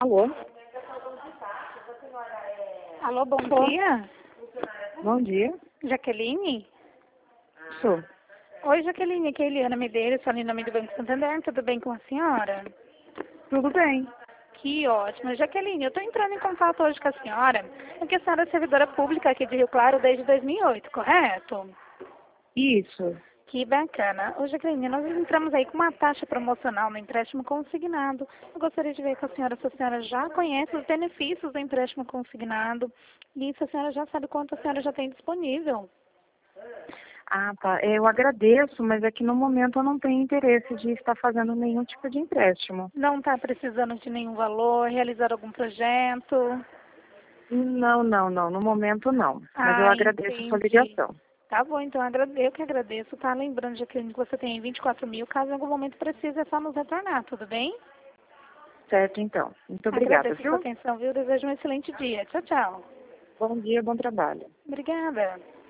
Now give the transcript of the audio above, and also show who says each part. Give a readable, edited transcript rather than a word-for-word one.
Speaker 1: Alô?
Speaker 2: Alô, bom
Speaker 1: Sou.
Speaker 2: dia.
Speaker 1: Bom dia.
Speaker 2: Jaqueline?
Speaker 1: Sou.
Speaker 2: Oi, Jaqueline, aqui é Eliana Medeiros, falando em nome do Banco Santander. Tudo bem com a senhora?
Speaker 1: Tudo bem.
Speaker 2: Que ótimo. Jaqueline, eu estou entrando em contato hoje com a senhora, porque a senhora é servidora pública aqui de Rio Claro desde 2008, correto?
Speaker 1: Isso.
Speaker 2: Que bacana. Ô, Jaqueline, nós entramos aí com uma taxa promocional no empréstimo consignado. Eu gostaria de ver com a senhora se a senhora já conhece os benefícios do empréstimo consignado e se a senhora já sabe quanto a senhora já tem disponível.
Speaker 1: Ah, tá. Eu agradeço, mas é que no momento eu não tenho interesse de estar fazendo nenhum tipo de empréstimo.
Speaker 2: Não está precisando de nenhum valor, realizar algum projeto?
Speaker 1: Não. No momento não. Mas eu
Speaker 2: Ah,
Speaker 1: agradeço a sua
Speaker 2: entendi.
Speaker 1: ligação.
Speaker 2: Tá bom, então eu que agradeço, tá? Lembrando, Jaqueline, que você tem 24 mil, caso em algum momento precise, é só nos retornar, tudo bem?
Speaker 1: Certo, então. Muito obrigada,
Speaker 2: Agradeço a sua
Speaker 1: viu?
Speaker 2: atenção, viu? Desejo um excelente dia. Tchau, tchau.
Speaker 1: Bom dia, bom trabalho.
Speaker 2: Obrigada.